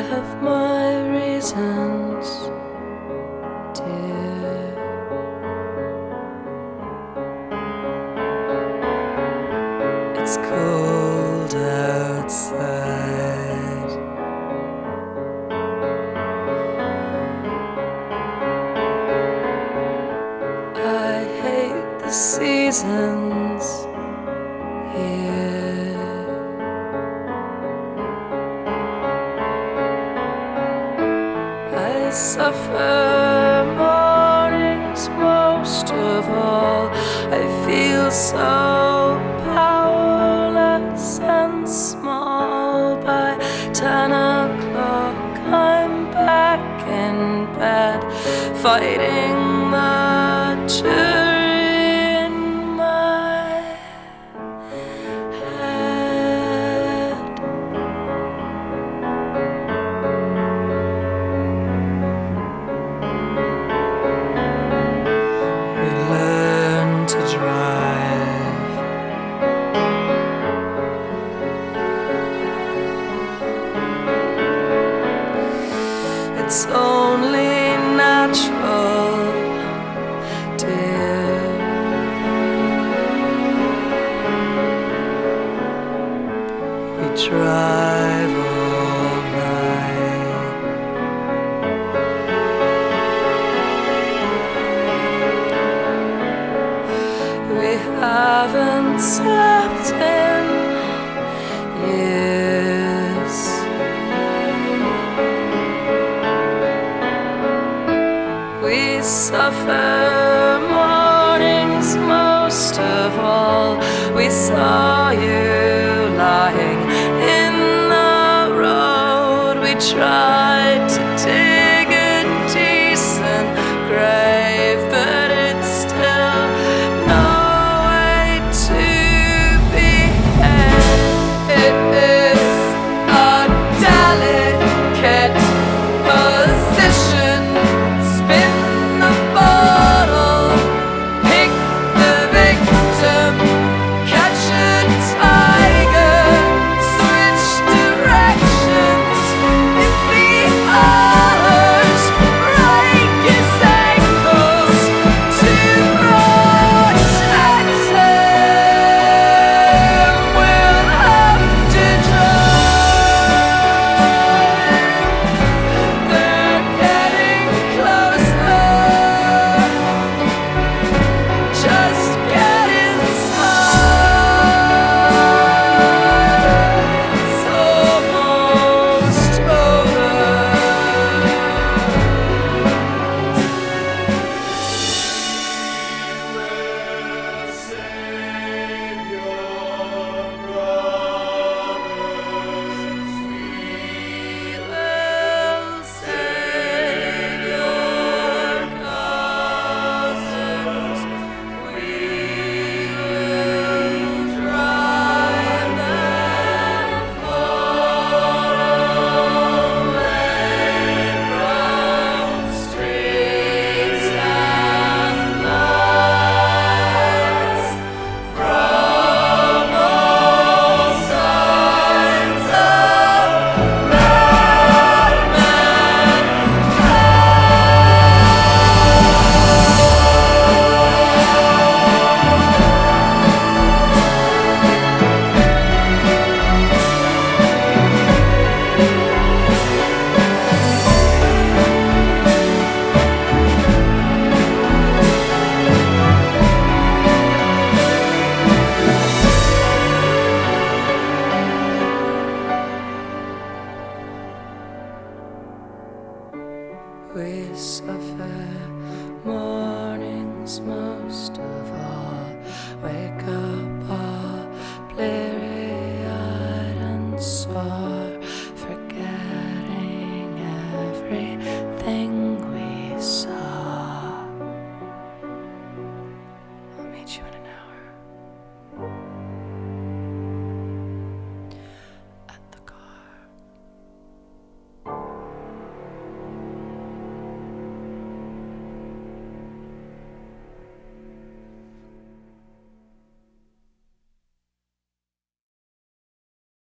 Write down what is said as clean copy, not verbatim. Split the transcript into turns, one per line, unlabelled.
have my reasons, dear. It's cold outside. I hate the seasons here. I suffer mornings most of all. I feel so powerless and small. By 10 o'clock I'm back in bed, fighting the jury in my head. We learn to drive. It's only natural, dear. We drive all night. We haven't slept in years. We suffer mornings most of all. We saw you lying in the road. We tried to dig a decent grave, but it's still no way to behave. It is a delicate position. Spin the bottle, pick the victim, catch a tiger, switch directions. If the others break his ankles to protect him, we'll have to drive. They're getting closer. Just get inside. It's almost over. We'll save your cousins. We will drive them far away from streets and lights, from all signs of we suffer mornings most of all. Wake up